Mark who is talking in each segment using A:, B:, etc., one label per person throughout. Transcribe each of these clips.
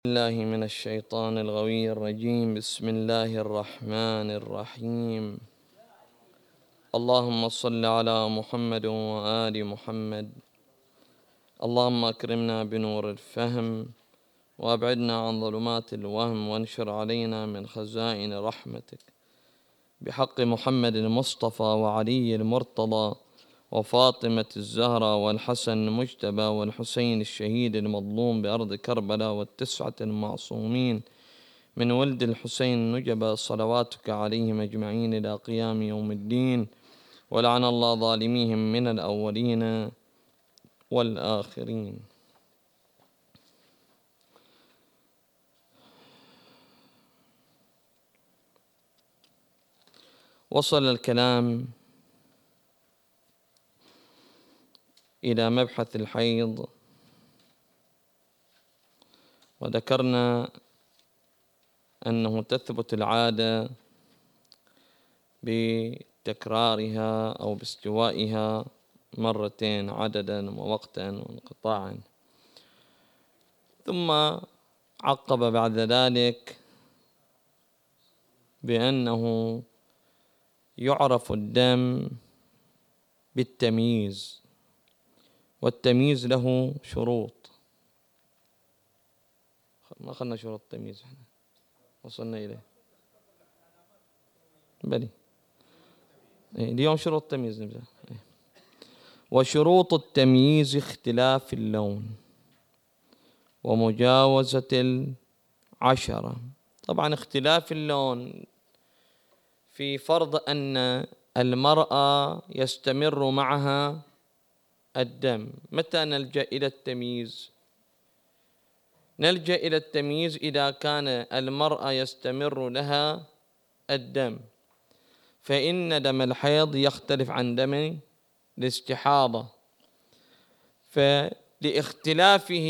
A: الله من الشيطان الغوي الرجيم. بسم الله الرحمن الرحيم. اللهم صل على محمد وآل محمد. اللهم أكرمنا بنور الفهم وأبعدنا عن ظلمات الوهم وانشر علينا من خزائن رحمتك بحق محمد المصطفى وعلي المرتضى وفاطمة الزهراء والحسن المجتبى والحسين الشهيد المظلوم بأرض كربلاء والتسعة المعصومين من ولد الحسين نجبى صلواتك عليهم أجمعين إلى قيام يوم الدين، ولعن الله ظالميهم من الأولين والآخرين. وصل الكلام إلى مبحث الحيض، وذكرنا أنه تثبت العادة بتكرارها أو باستوائها مرتين عددا ووقتا وانقطاعا، ثم عقب بعد ذلك بأنه يعرف الدم بالتمييز، والتمييز له شروط. ما أخذنا شروط التمييز، احنا وصلنا إليه بلي اليوم شروط التمييز نبدأ. وشروط التمييز اختلاف اللون ومجاوزة 10. طبعا اختلاف اللون في فرض أن المرأة يستمر معها الدم. متى نلجأ إلى التمييز؟ نلجأ إلى التمييز إذا كان المرأة يستمر لها الدم، فإن دم الحيض يختلف عن دم الاستحاضة، فلاختلافه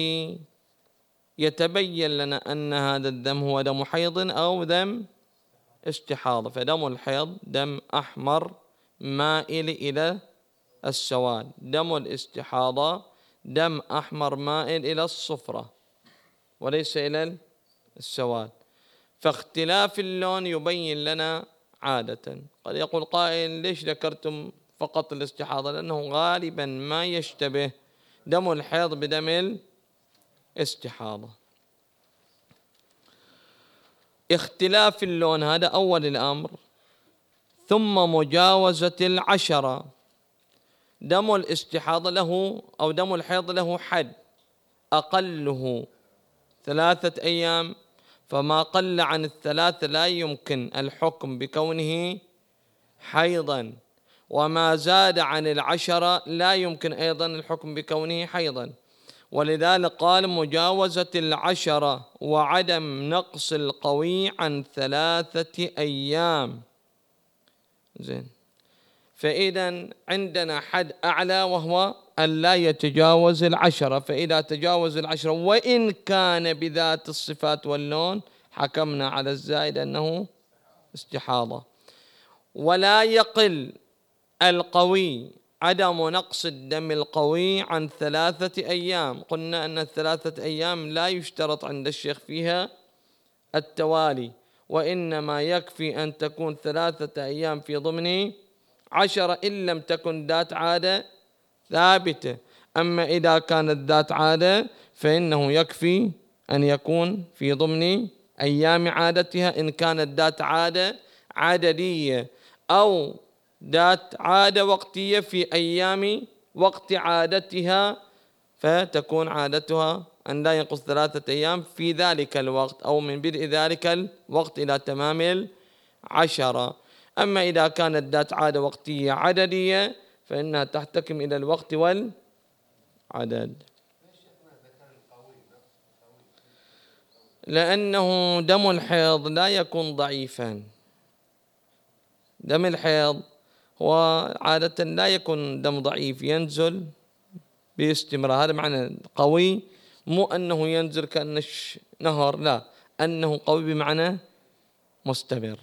A: يتبين لنا أن هذا الدم هو دم حيض أو دم استحاضة. فدم الحيض دم أحمر مائل إلى السواد، دم الاستحاضة دم أحمر مائل إلى الصفرة وليس إلى السواد. فاختلاف اللون يبين لنا عادة. قد يقول قائل ليش ذكرتم فقط الاستحاضة؟ لأنه غالبا ما يشتبه دم الحيض بدم الاستحاضة. اختلاف اللون هذا أول الأمر. ثم مجاوزة 10. دم الاستحاضة له أو دم الحيض له حد، أقله 3 أيام، فما قل عن 3 لا يمكن الحكم بكونه حيضا، وما زاد عن 10 لا يمكن أيضا الحكم بكونه حيضا. ولذلك قال مجاوزة 10 وعدم نقص القوي عن 3 أيام. زين، فإذا عندنا حد أعلى وهو أن لا يتجاوز 10. فإذا تجاوز 10 وإن كان بذات الصفات واللون حكمنا على الزائد أنه استحاضة. ولا يقل القوي، عدم نقص الدم القوي عن 3 أيام. قلنا أن 3 أيام لا يشترط عند الشيخ فيها التوالي، وإنما يكفي أن تكون 3 أيام في ضمن 10 إن لم تكن ذات عادة ثابتة. أما إذا كانت ذات عادة فإنه يكفي أن يكون في ضمن أيام عادتها، إن كانت ذات عادة عددية أو ذات عادة وقتية في أيام وقت عادتها، فتكون عادتها أن لا ينقص 3 أيام في ذلك الوقت أو من بدء ذلك الوقت إلى تمام 10. أما إذا كانت ذات عادة وقتية عددية فإنها تحتكم إلى الوقت والعدد. لأنه دم الحيض لا يكون ضعيفا. دم الحيض هو عادة لا يكون دم ضعيف، ينزل باستمرار. هذا معنى قوي، مو أنه ينزل كأنه نهر، لا، أنه قوي بمعنى مستمر.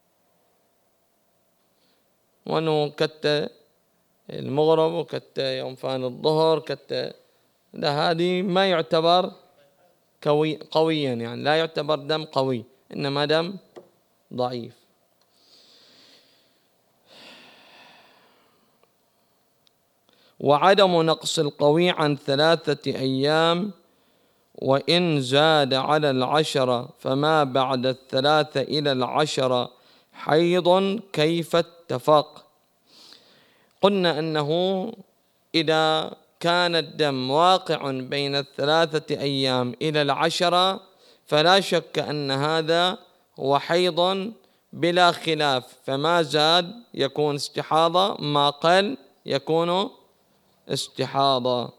A: وأنه كت المغرب وكت يوم فان الظهر كت، لا، هذه ما يعتبر قويا، يعني لا يعتبر دم قوي إنما دم ضعيف. وعدم نقص القوي عن 3 أيام وإن زاد على 10 فما بعد 3 إلى 10 حيض كيف اتفق. قلنا أنه إذا كان الدم واقع بين 3 أيام إلى 10 فلا شك أن هذا هو حيض بلا خلاف، فما زاد يكون استحاضة، ما قل يكون استحاضة.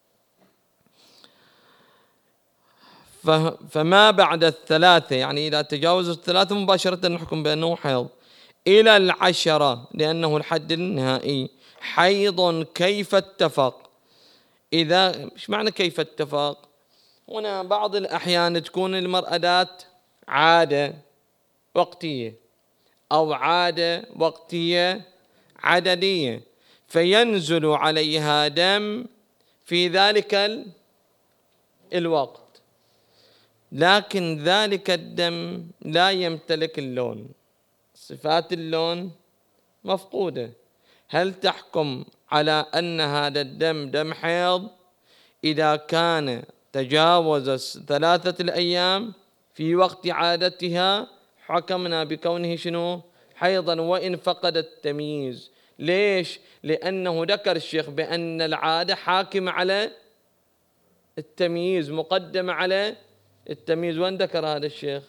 A: فما بعد 3 يعني إذا تجاوز 3 مباشرة نحكم بأنه حيض، إلى 10 لأنه الحد النهائي حيض كيف اتفق. إذا مش معنى كيف اتفق؟ هنا بعض الأحيان تكون المرأة ذات عادة وقتية أو عادة وقتية عددية، فينزل عليها دم في ذلك الوقت، لكن ذلك الدم لا يمتلك اللون، صفات اللون مفقودة. هل تحكم على أن هذا الدم دم حيض إذا كان تجاوز 3 الأيام في وقت عادتها؟ حكمنا بكونه شنو؟ حيضا وإن فقد التمييز. ليش؟ لأنه ذكر الشيخ بأن العادة حاكمة على التمييز، مقدمة على التمييز. وين ذكر هذا الشيخ؟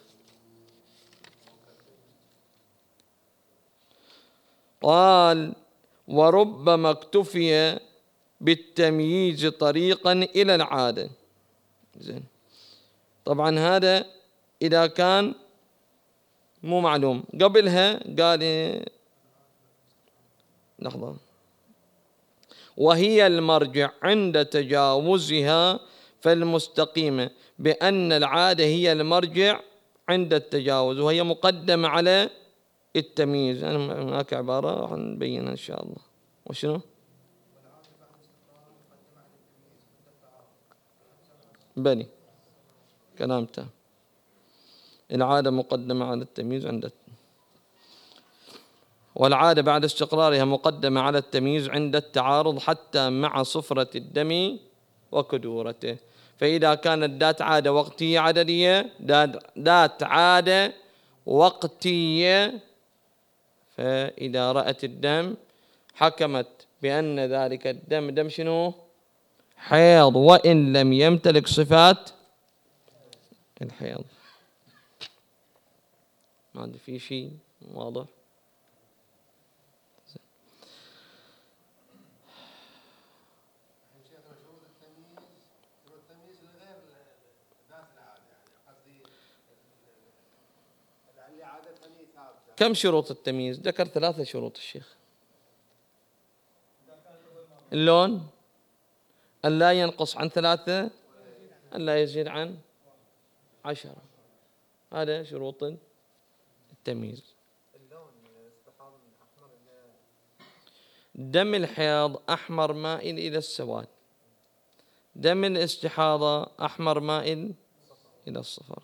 A: قال وربما اكتفي بالتمييز طريقا إلى العادة. زين، طبعا هذا إذا كان مو معلوم. قبلها قال لحظة، وهي المرجع عند تجاوزها فالمستقيمة بأن العادة هي المرجع عند التجاوز وهي مقدمة على التمييز. أنا هناك عبارة راح نبينها إن شاء الله. وشنو؟ بني كلام تام. العادة مقدمة على التمييز والعادة بعد استقرارها مقدمة على التمييز عند التعارض حتى مع صفرة الدم وكدورته. فإذا كانت ذات عادة وقتية عددية، ذات عادة وقتية، فإذا رأت الدم حكمت بأن ذلك الدم دم شنو؟ حيض، وإن لم يمتلك صفات الحيض. ما عندي في شيء واضح؟ كم شروط التمييز؟ ذكر 3 شروط الشيخ. اللون، أن لا ينقص عن 3، أن لا يزيد عن 10. هذا شروط التمييز. دم الحيض أحمر مائل إلى السواد، دم الاستحاضة أحمر مائل إلى الصفر.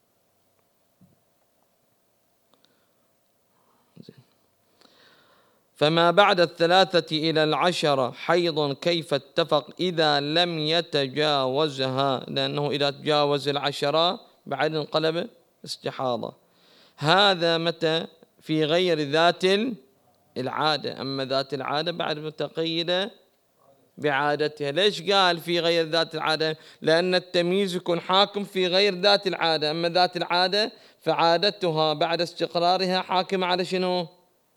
A: فما بعد 3 إلى 10 حيض كيف اتفق إذا لم يتجاوزها، لأنه إذا تجاوز 10 بعد انقلب استحاضة. هذا متى؟ في غير ذات العادة. أما ذات العادة بعد متقيدة بعادتها. ليش قال في غير ذات العادة؟ لأن التمييز يكون حاكم في غير ذات العادة، أما ذات العادة فعادتها بعد استقرارها حاكمة على شنو؟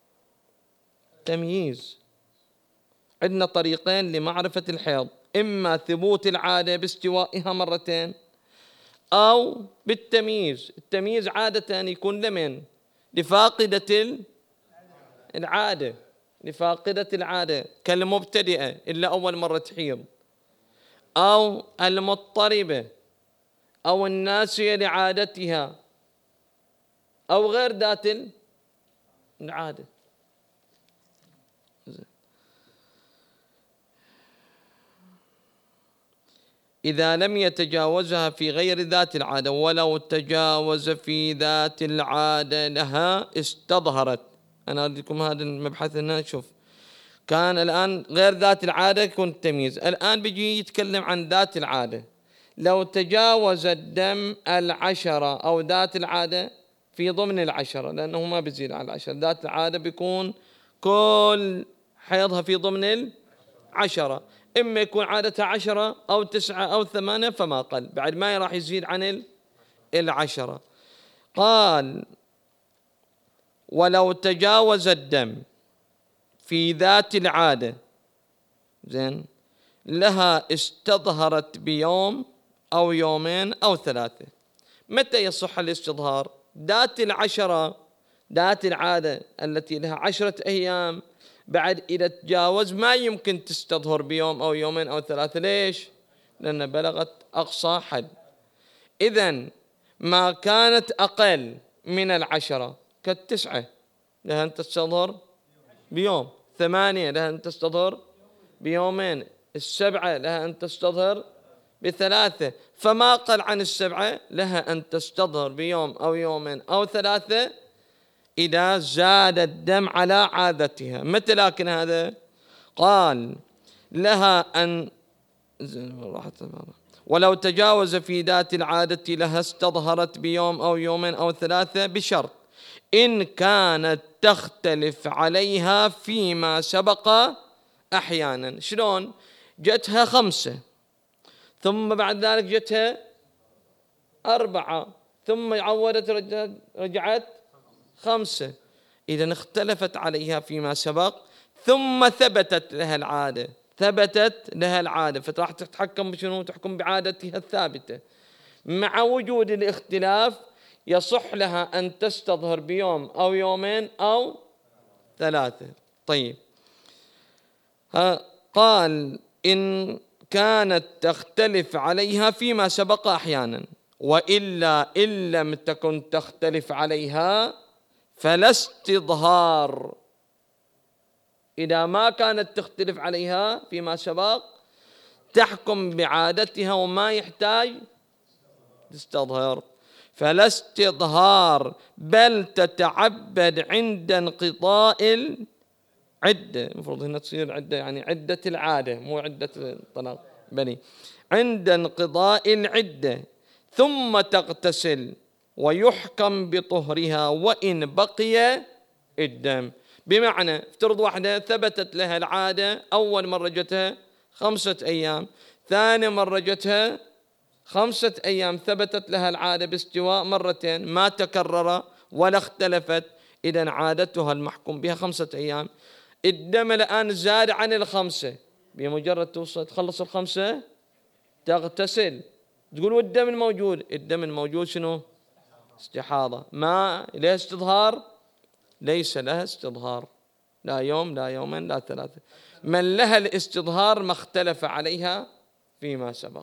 A: تمييز. عندنا طريقين لمعرفة الحيض، إما ثبوت العادة باستوائها مرتين أو بالتمييز. التمييز عادة يكون لمن؟ لفاقدة العادة، لفاقدة العادة كالمبتدئة إلا أول مرة تحيض، أو المضطربة، أو الناسية لعادتها، أو غير ذات العادة. إذا لم يتجاوزها في غير ذات العادة، ولو تجاوز في ذات العادة لها استظهرت. أنا أريدكم هذا المبحث هنا. شوف، كان الآن غير ذات العادة يكون التمييز، الآن بيجي يتكلم عن ذات العادة. لو تجاوز الدم 10 أو ذات العادة في ضمن 10، لأنه ما بيزيد على 10، ذات العادة بيكون كل حيضها في ضمن 10، إما يكون عادتها 10 أو 9 أو 8 فما قل، بعد ما راح يزيد عن 10. قال ولو تجاوز الدم في ذات العادة زين لها استظهرت بيوم أو يومين أو 3. متى يصح الاستظهار؟ ذات 10، ذات العادة التي لها 10 أيام، بعد إذا تجاوز ما يمكن تستظهر بيوم أو يومين أو 3. ليش؟ لأن بلغت أقصى حد. إذن ما كانت أقل من 10 ك9 لها أن تستظهر بيوم، 8 لها أن تستظهر بيومين، 7 لها أن تستظهر ب3، فما قل عن 7 لها أن تستظهر بيوم أو يومين أو 3 إذا زاد الدم على عادتها. متى لكن هذا؟ قال لها أن ولو تجاوز في ذات العادة لها استظهرت بيوم أو يومين أو 3 بشرط إن كانت تختلف عليها فيما سبق أحيانا. شلون؟ جتها 5 ثم بعد ذلك جتها 4 ثم عودت رجعت 5. إذا اختلفت عليها فيما سبق ثم ثبتت لها العادة، فراح تتحكم بشنو؟ تحكم بعادتها الثابتة. مع وجود الاختلاف يصح لها أن تستظهر بيوم أو يومين أو 3. طيب، قال إن كانت تختلف عليها فيما سبق أحيانا، وإلا إن لم تكن تختلف عليها فلا استظهار. إذا ما كانت تختلف عليها فيما سبق تحكم بعادتها وما يحتاج تستظهر، فلا استظهار، بل تتعبد عند انقضاء العدة. المفروض هنا تصير عدة يعني عدة العادة مو عدة الطلاق بني. عند انقضاء العدة ثم تغتسل ويحكم بطهرها وإن بقي الدم. بمعنى افترض واحدة ثبتت لها العادة، أول مرة جتها 5 أيام، ثاني مرة جتها 5 أيام، ثبتت لها العادة باستواء مرتين ما تكرر ولا اختلفت، إذن عادتها المحكوم بها 5 أيام. الدم الآن زاد عن 5، بمجرد توصل تخلص 5 تغتسل. تقول والدم الموجود، الدم الموجود شنو؟ استحاضة. ما لها استظهار؟ ليس لها استظهار، لا يوم لا يومين لا 3. من لها الاستظهار ما اختلف عليها فيما سبق.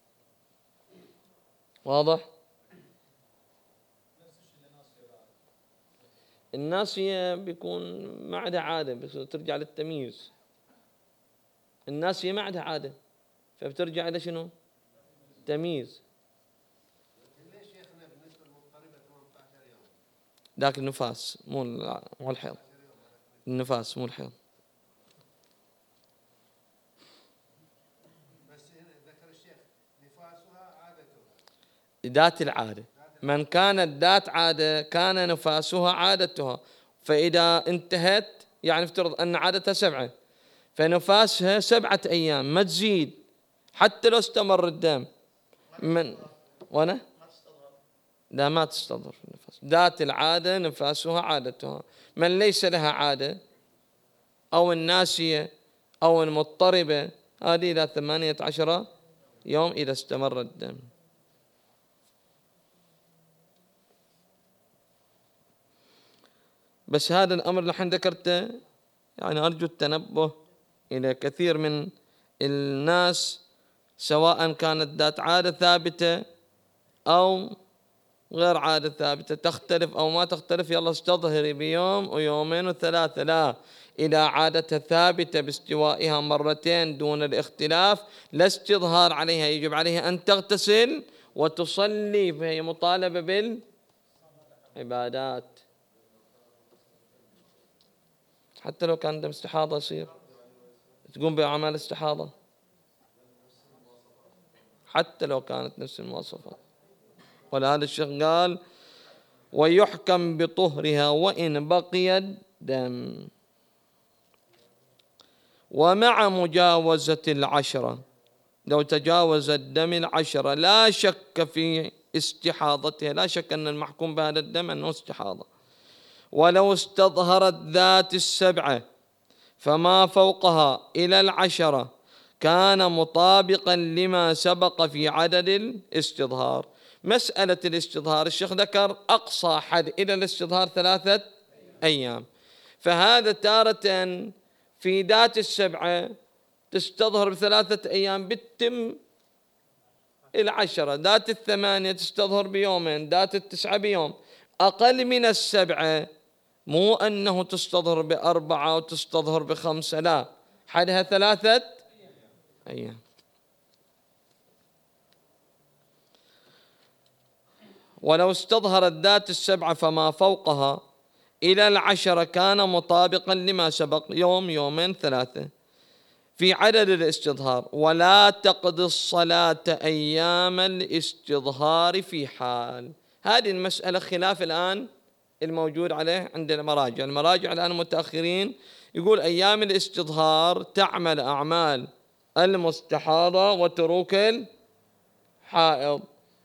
A: واضح؟ الناسية بيكون ما عندها عادة، بس ترجع للتمييز. الناسية ما عندها عادة فبترجع إلى شنو؟ تمييز. ذاك النفاس مو الحيض، النفاس مو الحيض.
B: بس هنا ذكر الشيخ نفاسها عادتها،
A: ذات العادة. من كانت ذات عادة كان نفاسها عادتها، فإذا انتهت يعني افترض أن عادتها 7 فنفاسها 7 أيام ما تزيد حتى لو استمر الدم من وانا لا ما تستظهر النفاس. ذات العادة نفاسها عادتها. من ليس لها عادة أو الناسية أو المضطربة هذه إلى 18 يوم إذا استمر الدم. بس هذا الأمر اللي نحن ذكرته يعني أرجو التنبه إلى كثير من الناس، سواء كانت ذات عادة ثابتة أو غير عادة ثابتة، تختلف أو ما تختلف، يلا استظهري بيوم ويومين و3. لا، إذا عادت ثابتة باستوائها مرتين دون الاختلاف لا استظهار عليها، يجب عليها أن تغتسل وتصلي، فهي مطالبة بالعبادات حتى لو كان دم استحاضة يصير تقوم بأعمال استحاضة حتى لو كانت نفس المواصفات. ولهذا الشيخ قال ويحكم بطهرها وإن بقي الدم. ومع مجاوزة العشرة، لو تجاوز الدم 10 لا شك في استحاضتها، لا شك أن المحكوم بهذا الدم أنه استحاضة. ولو استظهرت ذات 7 فما فوقها إلى 10 كان مطابقا لما سبق في عدد الاستظهار. مسألة الاستظهار الشيخ ذكر أقصى حد إلى الاستظهار 3 أيام، فهذا تارة في ذات 7 تستظهر ب3 أيام بتتم 10، ذات 8 تستظهر بيومين، ذات 9 بيوم. أقل من 7 مو أنه تستظهر ب4 وتستظهر ب5، لا، حدها 3 أيام. ولو استظهرت ذات 7 فما فوقها إلى 10 كان مطابقا لما سبق، يوم يومين 3 في عدد الاستظهار. ولا تقضي الصلاة أيام الاستظهار في حال. هذه المسألة خلاف الآن الموجود عليه عند المراجع. المراجع الآن المتأخرين يقول أيام الاستظهار تعمل أعمال المستحاضة وتروك الحائض.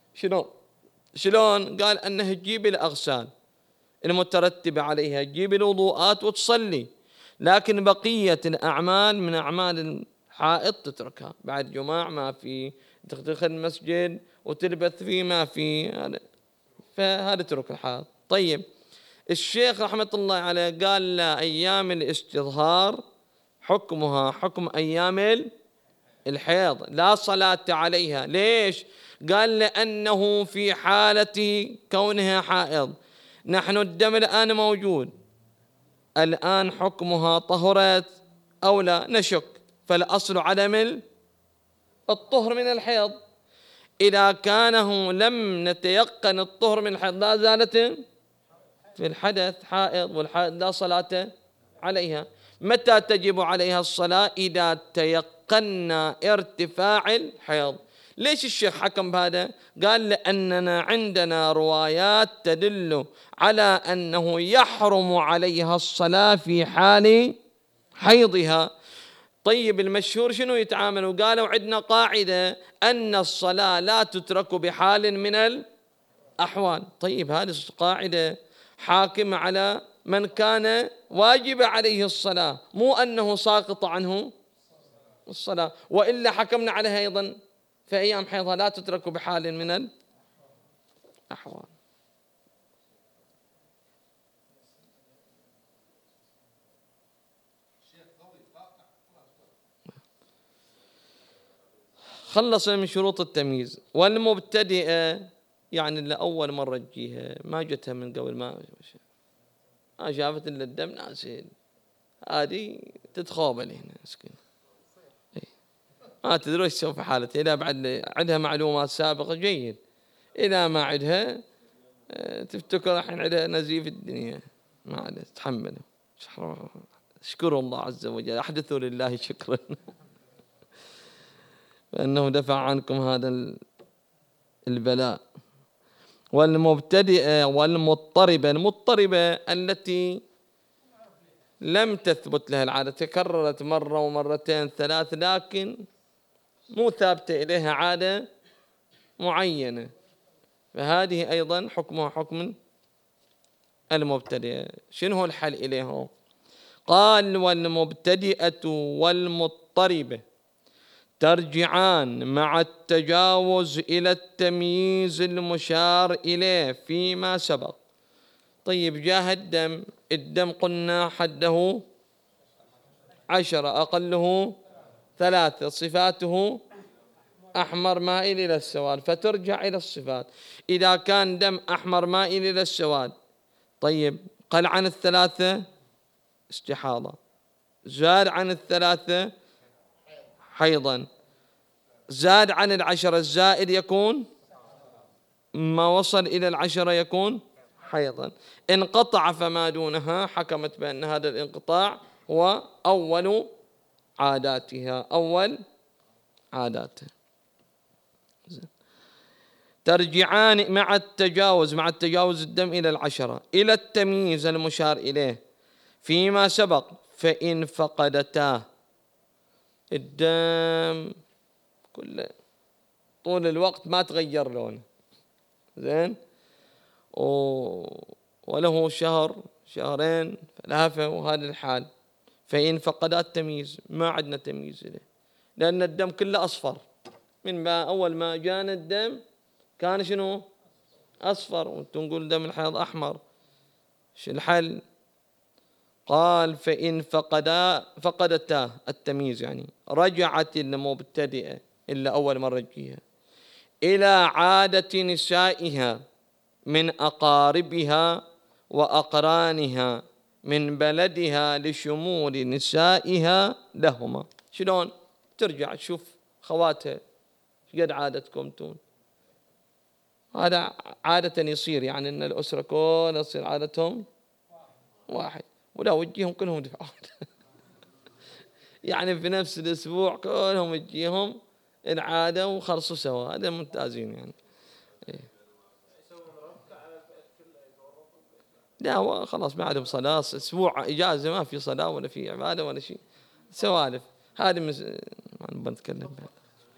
A: شلون؟ قال أنه تجيب الأغسال المترتبة عليها، تجيب الوضوءات وتصلي، لكن بقية الأعمال من أعمال الحائض تتركها. بعد جماع ما في، تدخل المسجد وتلبث فيه ما في، فهذا ترك الحائض. طيب الشيخ رحمة الله عليه قال لا، أيام الاستظهار حكمها حكم أيام الحيض، لا صلاة عليها. ليش؟ قال لأنه في حالة كونها حائض، نحن الدم الآن موجود، الآن حكمها طهرت أو لا نشك، فالأصل عدم الطهر من الحيض. إذا كانه لم نتيقن الطهر من الحيض لا زالت في الحدث حائض، والحائض لا صلاة عليها. متى تجب عليها الصلاة؟ إذا تيقنا ارتفاع الحيض. ليش الشيخ حكم بهذا؟ قال لأننا عندنا روايات تدل على أنه يحرم عليها الصلاة في حال حيضها. طيب المشهور شنو يتعاملوا؟ قالوا عندنا قاعدة أن الصلاة لا تترك بحال من الأحوال. طيب هذه القاعدة حاكمة على من كان واجب عليه الصلاة، مو أنه ساقط عنه الصلاة. وإلا حكمنا عليها أيضا في أيام حيضها لا تترك بحال من الأحوال. خلص من شروط التمييز. والمبتدئة يعني اللي أول مرة تجيها ما جتها من قبل، ما شافت إلا الدم نازل، هذه تتخوبل هنا مسكين، ما تدري ايش تسوي في حالتها. إذا بعد عندها معلومات سابقة جيد، إذا ما عندها تفتكر الحين عندها نزيف الدنيا، ما عاد تتحمل. اشكروا الله عز وجل، أحدثوا لله شكرا فإنه دفع عنكم هذا البلاء. والمبتدئة والمضطربة، المضطربة التي لم تثبت لها العادة، تكررت مرة ومرتين 3 لكن مو ثابتة إليها عادة معينة، فهذه أيضا حكمها حكم المبتدئة. شنو هو الحل إليهم؟ قال والمبتدئة والمضطربة ترجعان مع التجاوز إلى التمييز المشار إليه فيما سبق. طيب جاه الدم قلنا حده 10، أقله 3، صفاته أحمر مائل إلى السواد، فترجع إلى الصفات. إذا كان دم أحمر مائل إلى السواد، طيب قل عن 3 استحاضة، زاد عن الثلاثة حيضا، زاد عن العشرة الزائد يكون ما وصل إلى العشرة يكون حيضا. انقطع فما دونها حكمت بأن هذا الانقطاع هو أول عاداتها، أول عاداتها. ترجعان مع التجاوز الدم إلى العشرة إلى التمييز المشار إليه فيما سبق، فإن فقدتاه الدم كله طول الوقت ما تغير لونه، زين، وله شهر شهرين ثلاثة وهذا الحال، فإن فقدات التمييز ما عندنا تمييز له، لأن الدم كله أصفر من أول ما جانا الدم كان شنو؟ أصفر، وانتم نقول دم الحيض أحمر. شو الحل؟ قال فإن فقدتا التمييز، يعني رجعت المبتدئة إلا أول مرة تجيها إلى عادة نسائها من أقاربها وأقرانها من بلدها لشمول نسائها لهما. شلون؟ ترجع تشوف خواتها قد عادتكم تون، هذا عادة يصير يعني أن الأسرة كلها تصير عادتهم واحد، ولا وجيهم كلهم دفعون يعني في نفس الأسبوع كلهم يجيهم العادة وخلصوا سوا، هذا ممتازين يعني. لا خلاص ما عندهم صلاة، أسبوع إجازة ما في صلاة ولا في عبادة ولا شيء، سوالف هذه ما نتكلم بها.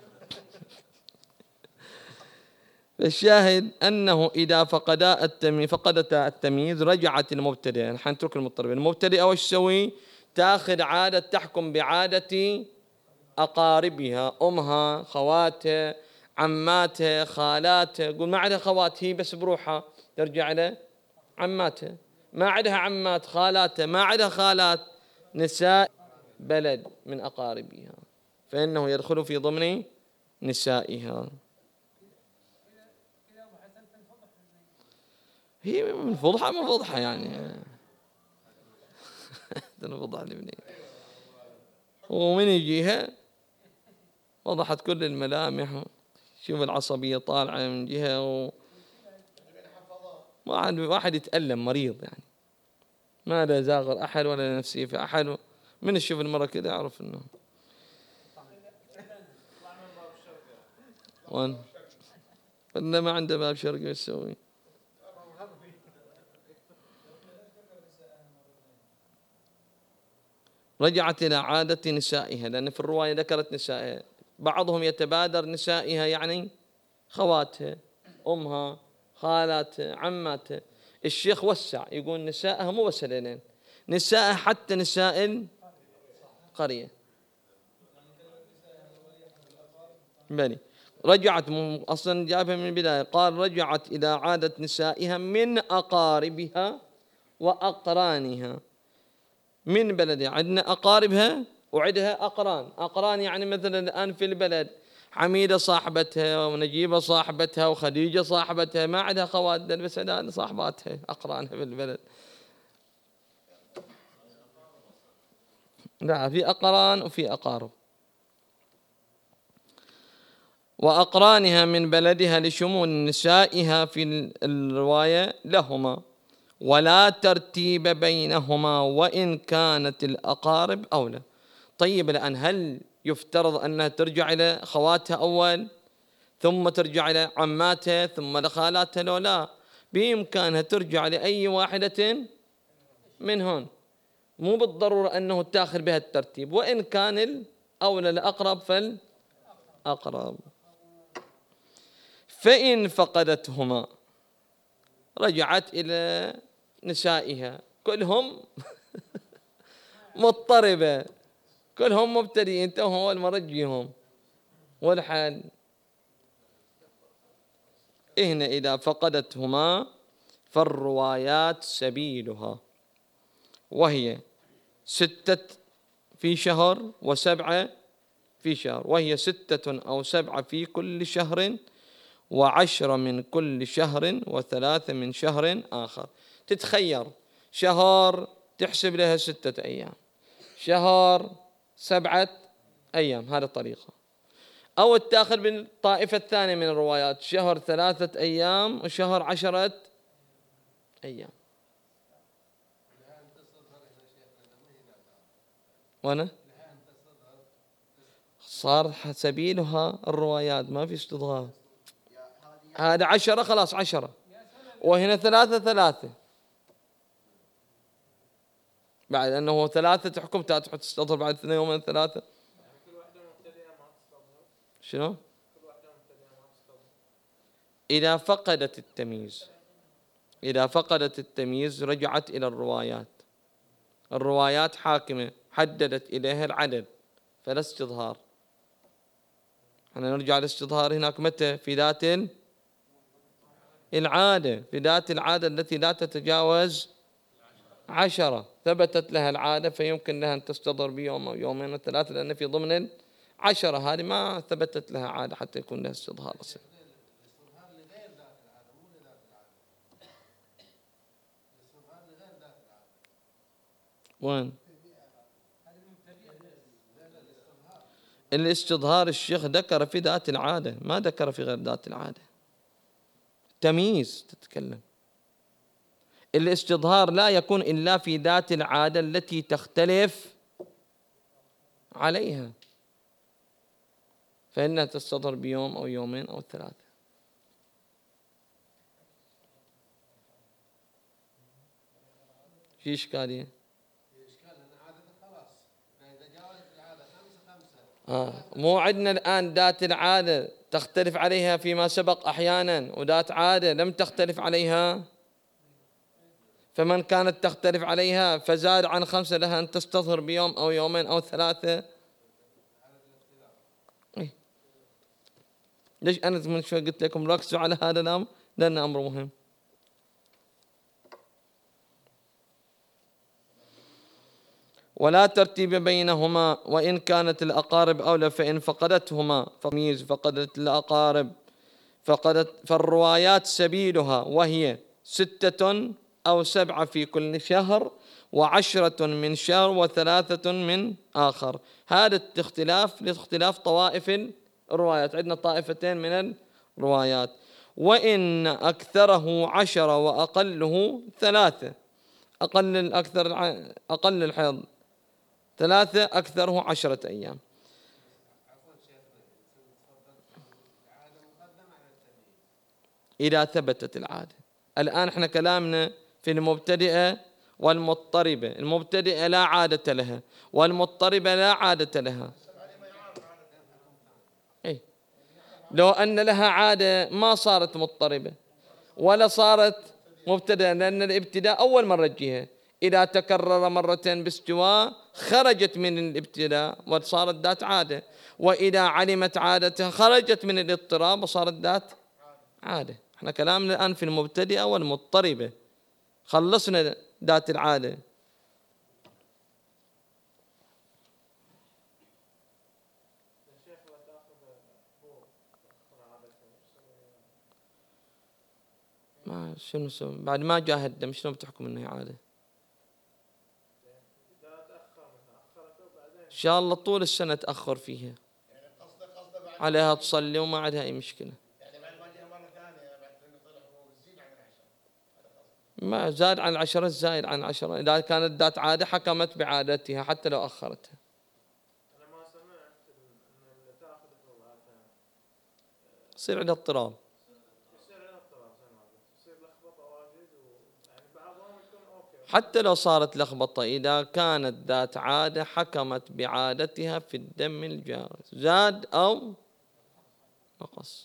A: الشاهد أنه إذا فقدتا التمييز رجعت المبتدئة. نحن نترك المضطربين. المبتدئة وش تسوي؟ تأخذ عادة، تحكم بعادة أقاربها، أمها، خواتها، عماتها، خالاتها. قول ما عندها خوات هي بس بروحها، ترجع إلى عماتها. ما عندها عمات خالاتها، ما عندها خالات نساء بلد من أقاربها، فإنه يدخل في ضمن نسائها. هي من فضحة من فضحة يعني فضحة لبني، ومن يجيها وضحت كل الملامح. شوف العصبية طالعة من جهة واحد يتألم مريض يعني، ما لا زاغر أحد ولا نفسي في أحد. من يشوف المرة كذا يعرف إنه إنه ما عنده باب شرقي يسوي. رجعت إلى عادة نسائها، لأن في الرواية ذكرت نسائها، بعضهم يتبادر نسائها يعني خواتها، أمها، خالاتها، عماتها. الشيخ وسع يقول نسائها مو بس هذين، نسائها حتى نساء القرية. بني رجعت أصلا جابها من البداية، قال رجعت إلى عادة نسائها من أقاربها وأقرانها من بلدها. عندنا أقاربها وعندها أقران يعني مثلا الآن في البلد حميدة صاحبتها ونجيبة صاحبتها وخديجة صاحبتها، ما عندها خوات بس هذول صاحباتها أقرانها في البلد. لا، في أقران وفي أقارب. وأقرانها من بلدها لشمول نسائها في الرواية لهما، ولا ترتيب بينهما وإن كانت الأقارب أولى. طيب الآن هل يفترض أنها ترجع إلى خواتها أول ثم ترجع إلى عماتها ثم لخالاتها؟ لو لا، بإمكانها ترجع لأي واحدة منهن، مو بالضرورة أنه تأخذ بها الترتيب، وإن كان الأولى الأقرب فالأقرب. فإن فقدتهما رجعت إلى نسائها كلهم مضطربة، كلهم مبتدئين توهم أول مرة تجيهم، والحال هنا إذا فقدتهما فالروايات سبيلها، وهي 6 في شهر و7 في شهر، وهي 6 أو 7 في كل شهر، و10 من كل شهر، و3 من شهر آخر. تتخير شهر تحسب لها 6 أيام، شهر 7 أيام، هذه الطريقة. أو تأخذ بالطائفة الثانية من الروايات، شهر 3 أيام وشهر 10 أيام. وأنا صار سبيلها الروايات، ما في استظهار. هذا 10 خلاص 10، وهنا 3 بعد أنه 3 تحكم تستظهر بعد 2 يوم من 3. شنو؟ إذا فقدت التمييز، إذا فقدت التمييز رجعت إلى الروايات، الروايات حاكمة حددت إليها العدد، فلا استظهار. احنا نرجع للاستظهار هناك متى؟ في ذات العادة، في ذات العادة التي لا تتجاوز 10، ثبتت لها العادة فيمكن لها أن تستظهر بيوم أو يومين و3، لأن في ضمن 10 هذه ما ثبتت لها عادة حتى يكون لها استظهار أصلا. وين الاستظهار؟ الشيخ ذكر في ذات العادة، ما ذكر في غير ذات العادة. تمييز تتكلم. الاستظهار لا يكون إلا في ذات العادة التي تختلف عليها، فإنها تستظهر بيوم أو يومين أو 3. في إشكالية؟ مو عندنا الآن ذات العادة تختلف عليها فيما سبق أحيانا، وذات عادة لم تختلف عليها، فمن كانت تختلف عليها فزاد عن 5 لها أن تستظهر بيوم أو يومين أو 3. ليش أنا من شوي قلت لكم ركزوا على هذا الأمر، لأن أمر مهم. ولا ترتيب بينهما، وإن كانت الأقارب أولى، فإن فقدتهما فميز فقدت الأقارب فالروايات سبيلها، وهي 6 أو 7 في كل شهر، و10 من شهر، و3 من آخر. هذا الاختلاف لاختلاف طوائف الروايات، عندنا طائفتين من الروايات. وإن أكثره 10 وأقله 3، أقل الحيض 3، أكثره 10 أيام. إذا ثبتت العادة. الآن احنا كلامنا في المبتدئة والمضطربة. المبتدئة لا عادة لها، والمضطربة لا عادة لها. لو أن لها عادة ما صارت مضطربة ولا صارت مبتدئة، لأن الابتداء أول مرة تجيها. إذا تكرر مرتين باستواء خرجت من الابتداء وصارت ذات عادة، وإذا علمت عادتها خرجت من الاضطراب وصارت ذات عادة. احنا كلامنا الآن في المبتدئة والمضطربة، خلصنا ذات العادة. ما شنو بعد ما جاء الدم شنو بتحكم انه عادة؟ ان شاء الله طول السنة تأخر فيها عليها تصلي وما عندها اي مشكلة. ما زاد عن 10 زايد عن 10. إذا كانت ذات عادة حكمت بعادتها حتى لو أخرتها. يصير عندها اضطراب. حتى لو صارت لخبطة، إذا كانت ذات عادة حكمت بعادتها في الدم الجاري، زاد أو نقص.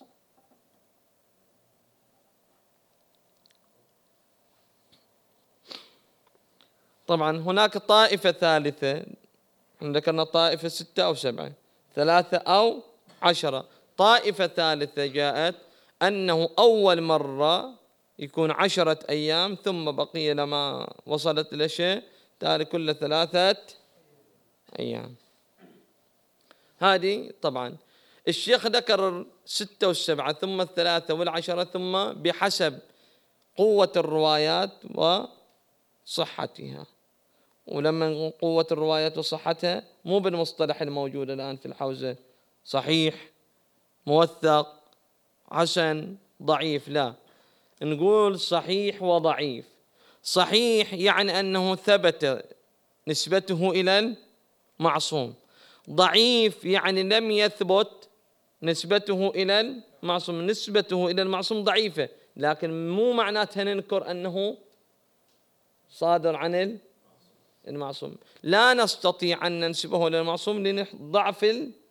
A: طبعا هناك طائفة ثالثة، ذكرنا طائفة 6 أو 7، 3 أو 10. طائفة ثالثة جاءت أنه أول مرة يكون 10 أيام، ثم بقية لما وصلت إلى شيء تالي كل 3 أيام. هذه طبعا الشيخ ذكر 6 و7 ثم 3 و10، ثم بحسب قوة الروايات وصحتها. ولما نقول قوة الروايات وصحتها مو بالمصطلح الموجود الآن في الحوزة صحيح موثق حسن ضعيف، لا، نقول صحيح وضعيف. صحيح يعني أنه ثبت نسبته إلى المعصوم، ضعيف يعني لم يثبت نسبته إلى المعصوم، نسبته إلى المعصوم ضعيفة، لكن مو معناتها ننكر أنه صادر عن المعصوم. لا نستطيع أن ننسبه إلى المعصوم لضعف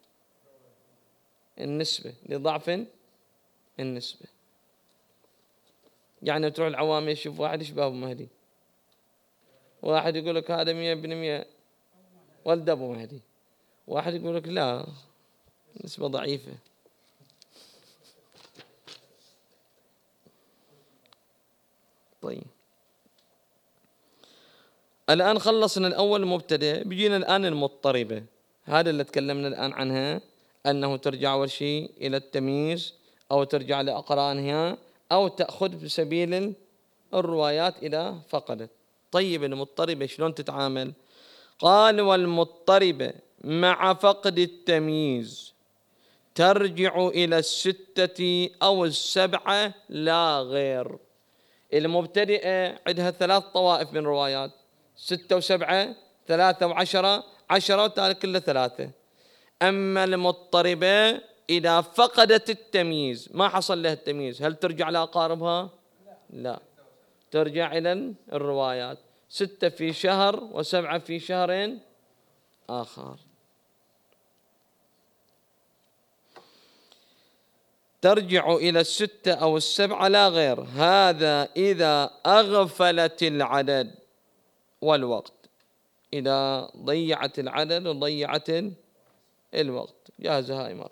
A: النسبة، لضعف النسبة. يعني تروح العوام يشوف واحد يشبه أبو مهدي، واحد يقول لك هذا 100% ولد أبو مهدي، واحد يقول لك لا نسبة ضعيفة. طيب الآن خلصنا الأول المبتدئ، بيجينا الآن المضطربة. هذا اللي تكلمنا الآن عنها، أنه ترجع أول شيء إلى التمييز أو ترجع لأقرانها أو تأخذ بسبيل الروايات إذا فقدت. طيب المضطربة شلون تتعامل؟ قال والمضطربة مع فقد التمييز ترجع إلى 6 أو 7 لا غير. المبتدئة عندها 3 طوائف من روايات، 6 و7، 3 و10، 10 وتالي كله 3. أما المضطربة إذا فقدت التمييز ما حصل لها التمييز، هل ترجع لأقاربها؟ لا، ترجع إلى الروايات، 6 في شهر و7 في شهر آخر. ترجع إلى 6 أو 7 لا غير. هذا إذا أغفلت العدد والوقت، إذا ضيعت العدد وضيعت الوقت. جاهز هاي مرة.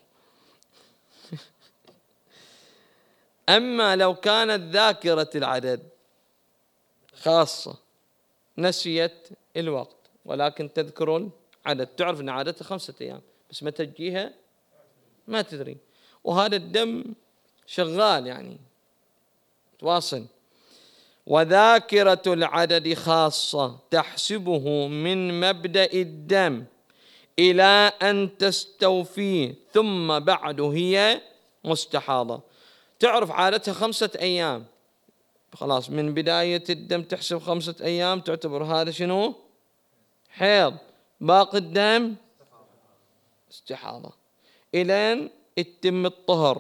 A: أما لو كانت ذاكرة العدد خاصة نسيت الوقت ولكن تذكر العدد، تعرف أن عادتها 5 أيام بس ما تجيها ما تدري، وهذا الدم شغال يعني تواصل. وذاكرة العدد خاصة تحسبه من مبدأ الدم إلى أن تستوفيه ثم بعد هي مستحاضة. تعرف عادتها 5 أيام، خلاص من بداية الدم تحسب 5 أيام، تعتبر هذا شنو؟ حيض. باقي الدم استحاضة إلين يتم الطهر.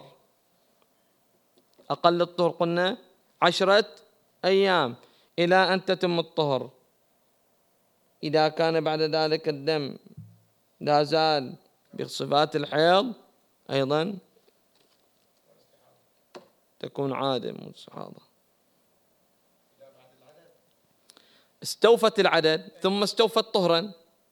A: أقل الطهر قلنا 10 أيام إلى أن تتم الطهر. إذا كان بعد ذلك الدم لا زال بصفات الحيض أيضا تكون عادة مستحاضة. استوفت العدد ثم استوفت طهرا.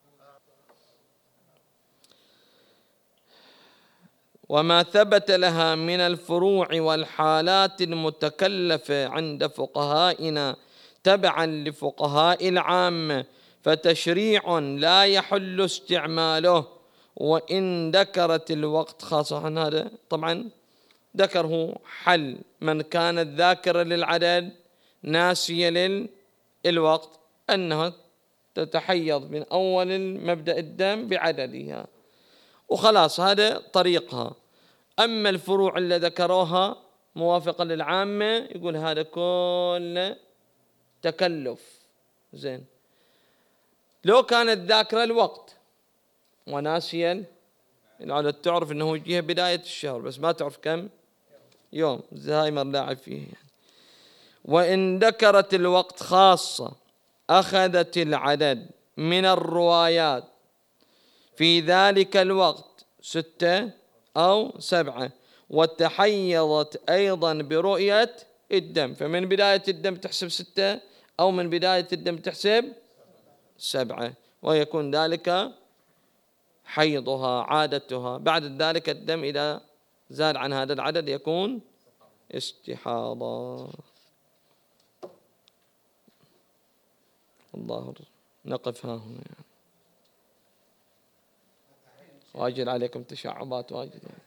A: وما ثبت لها من الفروع والحالات المتكلفة عند فقهائنا تبعا لفقهاء العامة فتشريع لا يحل استعماله، وإن ذكرت الوقت خاصة. هذا طبعا ذكره حل من كانت ذاكرة للعدد ناسية للوقت أنها تتحيض من أول مبدأ الدم بعددها وخلاص، هذا طريقها. أما الفروع اللي ذكروها موافقة للعامة يقول هذا كله تكلف. زين، لو كانت ذاكرة الوقت وناسيا العدد، تعرف أنه يجيها بداية الشهر بس ما تعرف كم يوم، زهايمر لاعب فيه يعني. وإن ذكرت الوقت خاصة أخذت العدد من الروايات في ذلك الوقت 6 أو 7، وتحيضت أيضا برؤية الدم، فمن بداية الدم تحسب 6 أو من بداية الدم تحسب 7، ويكون ذلك حيضها عادتها. بعد ذلك الدم إذا زاد عن هذا العدد يكون استحاضة. الله، نقف ها هنا يعني. واجد عليكم تشعبات واجد يعني.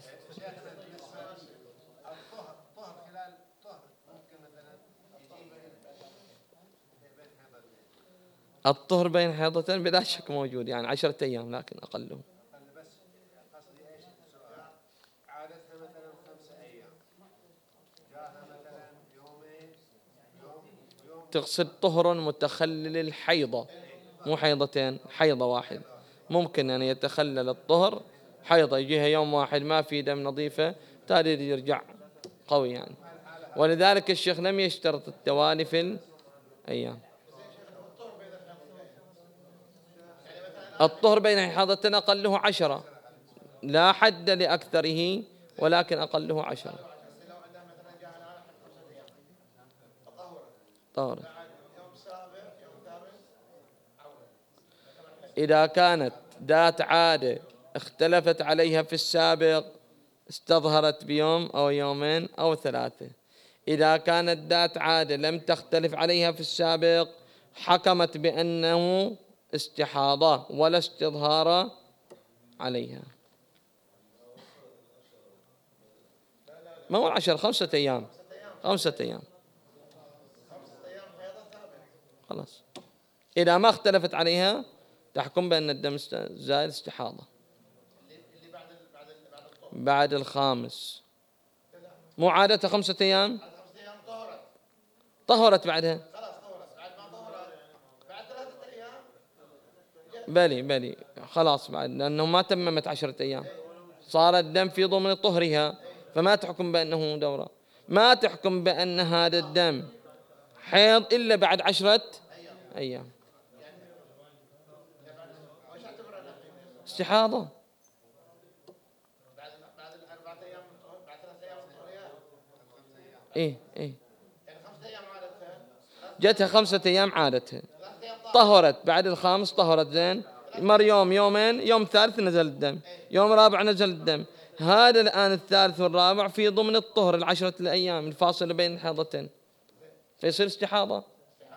B: الطهر خلال الطهر ممكن مثلا
A: الطهر بين حيضتين بلا شك موجود، يعني 10 أيام لكن أقله.
B: بس قصدي ايش السؤال؟ عادتها مثلا 5 ايام، جاها مثلا يومين، يوم
A: تقصد طهر متخلل الحيضة، مو حيضتين، حيضة واحد. ممكن أن يتخلل الطهر حيضة، يجيها يوم واحد ما في دم نظيفة، تالي يرجع قوي يعني. ولذلك الشيخ لم يشترط التوالي في الأيام. الطهر بين حيضتين أقله 10، لا حد لأكثره ولكن أقله 10. طهر إذا كانت ذات عادة اختلفت عليها في السابق استظهرت بيوم أو يومين أو 3. إذا كانت ذات عادة لم تختلف عليها في السابق حكمت بأنه استحاضة ولا استظهار عليها. ما هو 10، 5 أيام، 5 أيام خلاص. إذا ما اختلفت عليها تحكم بأن الدم زائد استحاضة بعد الخامس. مو عادتها 5 أيام، طهرت بعدها. بلي خلاص بعد، لأنه ما تممت 10 أيام، صار الدم في ضمن طهرها، فما تحكم بأنه دورة، ما تحكم بأن هذا الدم حيض إلا بعد 10 أيام. استحاضة إيه جتها 5 أيام عادتها، طهرت بعد الخامس، طهرت زين، مر يوم يومين، يوم ثالث نزل الدم، يوم رابع نزل الدم، هذا الآن الثالث والرابع في ضمن الطهر 10 الأيام الفاصلة بين الحيضتين، فيصير استحاضة.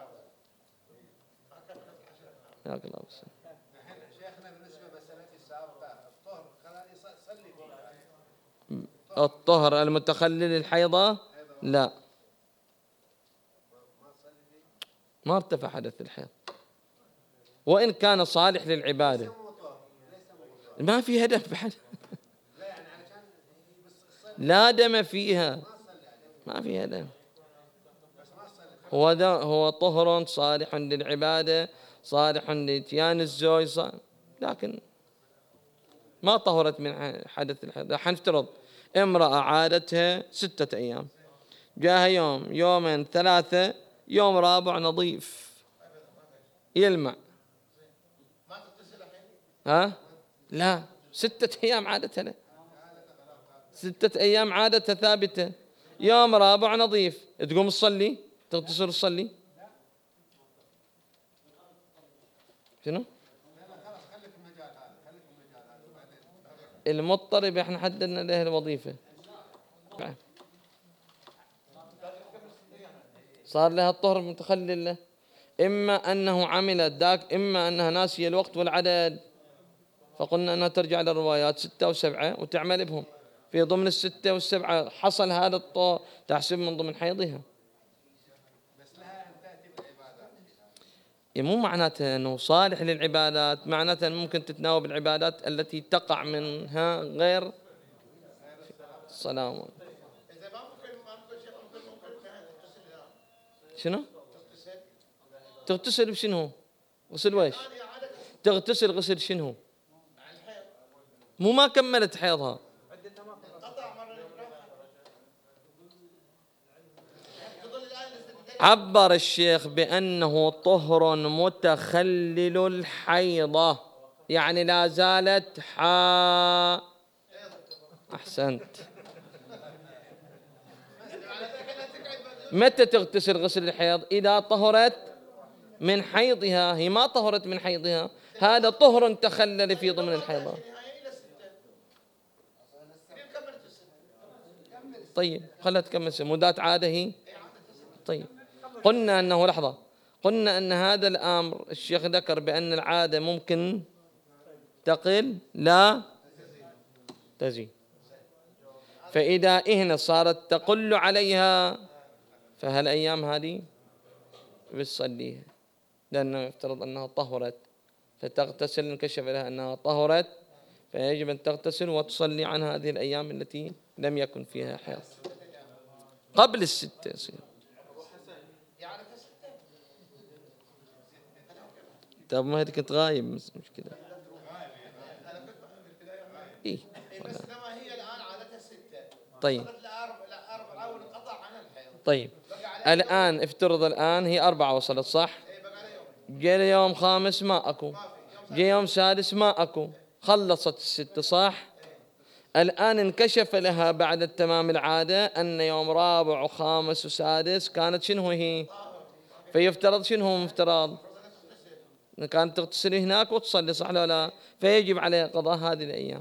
B: الحين شيخنا بالنسبه لمسألة السابقه الطهر خلاني يصلي فيها.
A: الطهر المتخلل الحيضة لا، ما ارتفع حدث الحيض وإن كان صالح للعبادة، ما فيها دم بعد لا دم فيها، ما فيها دم، هو طهر صالح للعبادة، صالح لإتيان الزوج، لكن ما طهرت من حدث الحيض. حنفترض امرأة عادتها 6 أيام، جاها يوم يومين 3، يوم رابع نظيف يلمع، ها لا 6 أيام عادتها له، 6 أيام عادتها ثابتة، يوم رابع نظيف، تقوم تصلي، تغتسل تصلي شنو؟ المضطرب احنا حددنا له الوظيفة، صار لها الطهر متخلل له، إما أنه عمل ذاك، إما أنها ناسية الوقت والعدد، فقلنا أنها ترجع للروايات 6 و7 وتعمل بهم، في ضمن 6 و7 حصل هذا الطهر تحسب من ضمن حيضها.
B: بس لها ان تاتي بالعبادات،
A: مو معناته أنه صالح للعبادات، معناته أنه ممكن تتناوب العبادات التي تقع منها غير الصلاة. شنو؟ تغتسل بشنو؟ غسل ويش؟ تغتسل غسل شنو؟ مو ما كملت حيضها. عبر الشيخ بأنه طهر متخلل الحيضة، يعني لا زالت أحسنت. متى تغتسل غسل الحيض؟ إذا طهرت من حيضها، هي ما طهرت من حيضها، هذا طهر تخلل في ضمن الحيضة. طيب خلها تكمل مدات عادة هي. طيب قلنا أنه لحظة، قلنا أن هذا الأمر الشيخ ذكر بأن العادة ممكن تقل لا تزيد، فإذا هنا صارت تقل عليها فهالأيام هذه بتصليها. لأنه يفترض أنها طهرت، فتغتسل انكشف لها أنها طهرت، فيجب أن تغتسل وتصلي عن هذه الأيام التي لم يكن فيها حيض قبل الستة يصير. طب ما هذيك كنت غايب مش كذا. إيه
B: بس كما هي الآن عادتها 6.
A: طيب
B: صارت ل4 وانقطع عنها الحيض.
A: طيب الآن افترض الآن هي 4 وصلت صح؟ جاء يوم خامس ما أكو، جاء يوم سادس ما أكو، خلصت الستة صح؟ الآن انكشف لها بعد تمام العادة أن يوم رابع وخامس وسادس كانت شنو هي؟ فيفترض شنو هو مفترض؟ كانت تغتسل هناك وتصلي صح ولا لا؟ فيجب عليها قضاء هذه الأيام.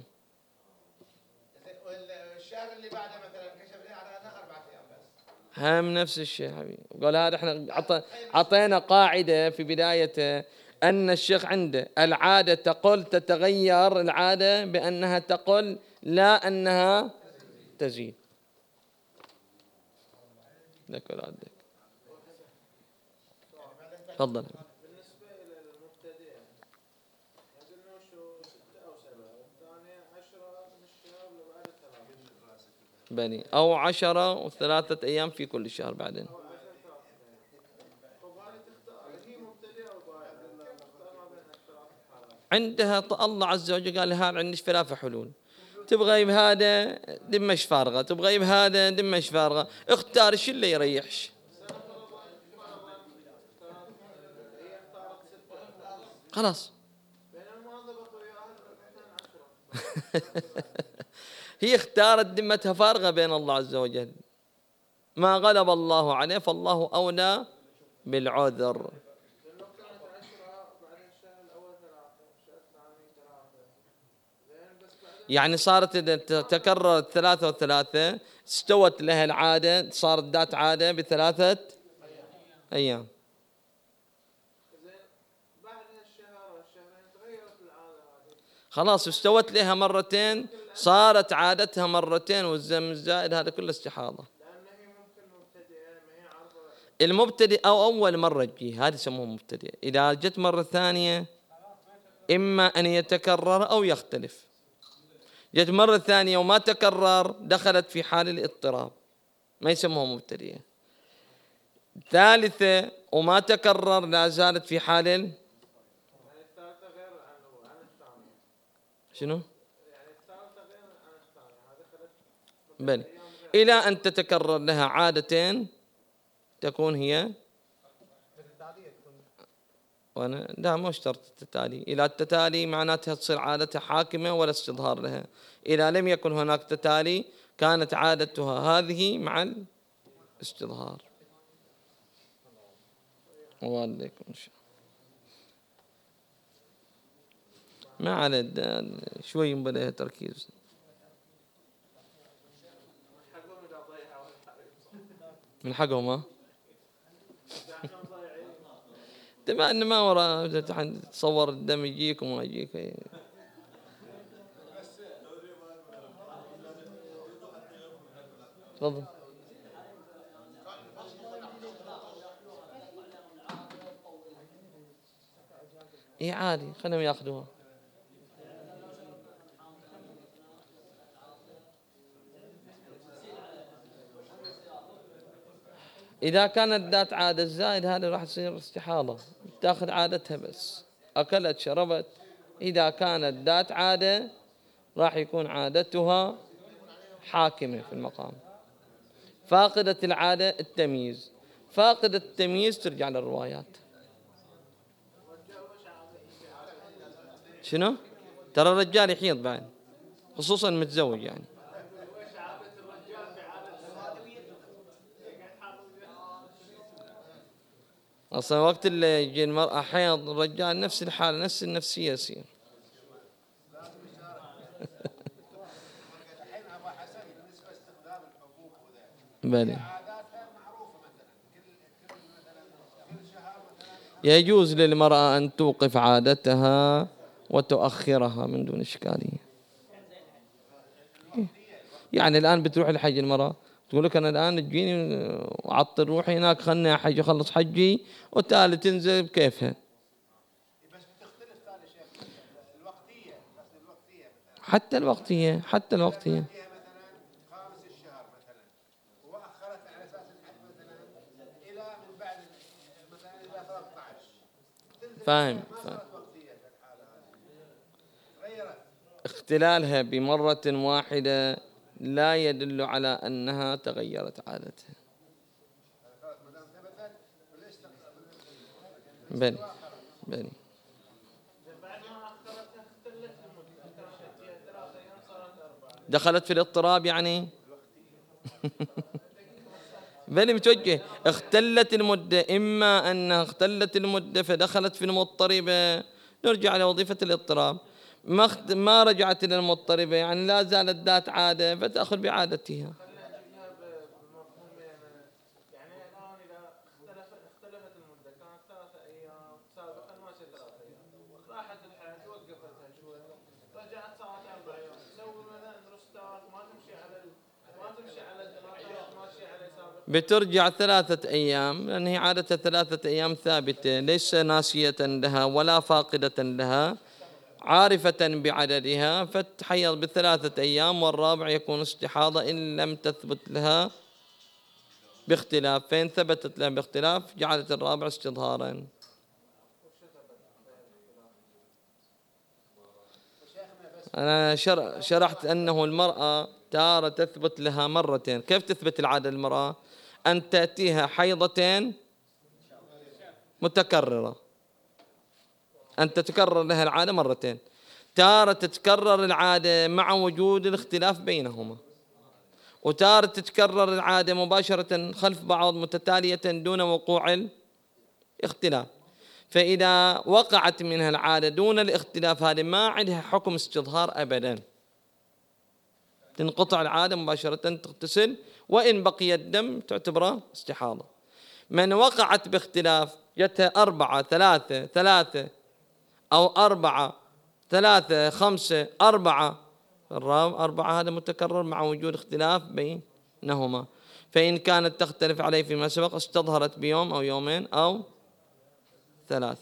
B: والشهر اللي بعده مثلا كشف لي على انها 4 ايام بس.
A: هم نفس الشيء حبيبي. قال هذا احنا عطينا قاعدة في بدايته أن الشيخ عنده العادة تقل تتغير العادة بأنها تقل لا أنها تزيد. لك ولا عندك. تفضل.
B: بالنسبة للمبتدئ قلنا شو 6 أو 7 الثانية 10 من الشهر اللي بعد 3
A: بني أو 10 و3 أيام في كل شهر بعدين. عندها الله عز وجل قال لها عندك 3 حلول، تبغي بهذا دمش فارغة، تبغي بهذا دمش فارغة، اختار الشيء اللي يريحش. خلاص هي اختارت ذمتها فارغة بين الله عز وجل، ما غلب الله عليه فالله أولى بالعذر. يعني صارت إذا تكررت 3 و3 استوت لها العادة، صارت ذات عادة ب3 أيام. خلاص استوت لها مرتين، صارت عادتها مرتين، والزم الزائد هذا كله استحاضة. المبتدئ أو أول مرة تجي هذه يسموه مبتدئ، إذا جت مرة ثانية إما أن يتكرر أو يختلف. جت مرة ثانية وما تكرر دخلت في حال الاضطراب ما يسموه مبتدئة. ثالثة وما تكرر لا زالت في حال شنو؟ بل إلى أن تتكرر لها عادتين تكون هي وأنا لا مو شرط التتالي، إلى التتالي معناتها تصير عادتها حاكمة ولا استظهار لها. إذا لم يكن هناك تتالي كانت عادتها هذه مع الاستظهار. وعليكم السلام. ما على شوي بدأ تركيز. من حقهم تبع إن ما وراء تصور الدم يجيك وما يجيك. تفضل. إيه عادي خلهم يأخذوها. إذا كانت ذات عادة الزائد هذا راح تصير استحاضة، تأخذ عادتها بس أكلت شربت. إذا كانت ذات عادة راح يكون عادتها حاكمة في المقام. فاقدة العادة التمييز، فاقدة التمييز ترجع للروايات. شنو؟ ترى الرجال يحيض بعد خصوصا المتزوج يعني. أصلا وقت اللي يجي المرأة حيض الرجال نفس الحالة نفس النفسية يصير. بلي يجوز للمرأة أن توقف عادتها وتؤخرها من دون إشكالية. يعني الآن بتروح لحج المرأة تقول لك أنا الآن تجيني وأعطل روحي هناك خلني أحج أخلص حجي وتالي تنزل بكيفها.
B: بس بتختلف ثاني شيخ الوقتية، بس الوقتية
A: حتى الوقتية
B: مثلا خامس الشهر مثلا وأخرت على أساس الحج مثلا إلى من بعد مثلا إلى 13 تنزل
A: فاهم.
B: ما صارت وقتية في الحالة هذه غيرت.
A: اختلالها بمرة واحدة لا يدل على أنها تغيرت عادتها. بني بني دخلت في الاضطراب يعني بني متوجه. اختلت المدة، إما أنها اختلت المدة فدخلت في المضطربة نرجع لوظيفة الاضطراب. ما رجعت إلى المضطربة يعني لا زالت ذات عادة فتأخذ بعادتها.
B: يعني الآن إذا اختلفت المدة كانت 3 أيام سابقا ماشية 3 أيام راحت الحج وقفتها شوي رجعت صارت 4 أيام تسوي مثلا رستارت ما تمشي على ماشية على سابقا.
A: بترجع 3 أيام لأن هي عادة 3 أيام ثابتة ليس ناسية لها ولا فاقدة لها، عارفة بعددها فتحيض ب3 أيام والرابع يكون استحاضة إن لم تثبت لها باختلاف، فإن ثبتت لها باختلاف جعلت الرابع استظهارا. أنا شرحت أنه المرأة تارة تثبت لها مرتين. كيف تثبت العادة للمرأة؟ أن تأتيها حيضتين متكررة، أن تتكرر لها العادة مرتين. تارة تتكرر العادة مع وجود الاختلاف بينهما، وتارة تتكرر العادة مباشرة خلف بعض متتالية دون وقوع الاختلاف. فإذا وقعت منها العادة دون الاختلاف هذه ما عندها حكم استظهار أبدا، تنقطع العادة مباشرة تغتسل وإن بقي الدم تعتبره استحاضة. من وقعت باختلاف جتها 4 3 3 أو 4 3 5 4 4 هذا متكرر مع وجود اختلاف بينهما، فإن كانت تختلف عليه فيما سبق استظهرت بيوم أو يومين أو 3.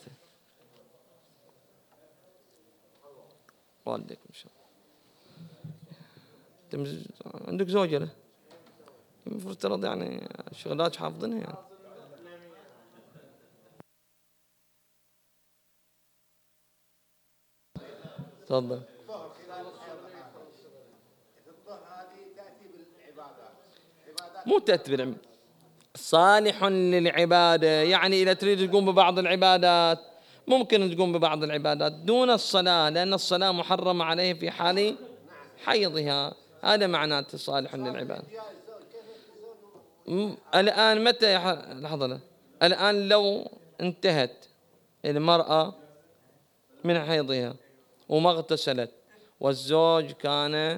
A: والديك إن شاء الله. عندك زوجة له المفروض ترضى يعني شغلات حافظينها يعني. تفضل. مو تأتي بالعلم صالح للعبادة، يعني إذا تريد تقوم ببعض العبادات ممكن تقوم ببعض العبادات دون الصلاة، لأن الصلاة محرمة عليه في حال حيضها، هذا معناته صالح للعبادة. الآن متى لحظة، الآن لو انتهت المرأة من حيضها وما اغتسلت والزوج كان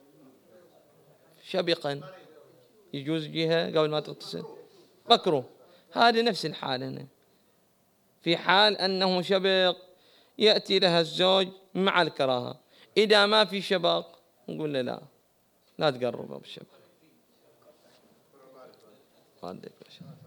A: شبقا يجوز جهة قبل ما تغتسل مكروه، هذه نفس الحال هنا. في حال أنه شبق يأتي لها الزوج مع الكراهة، إذا ما في شبق نقول له لا تقرب بالشبق.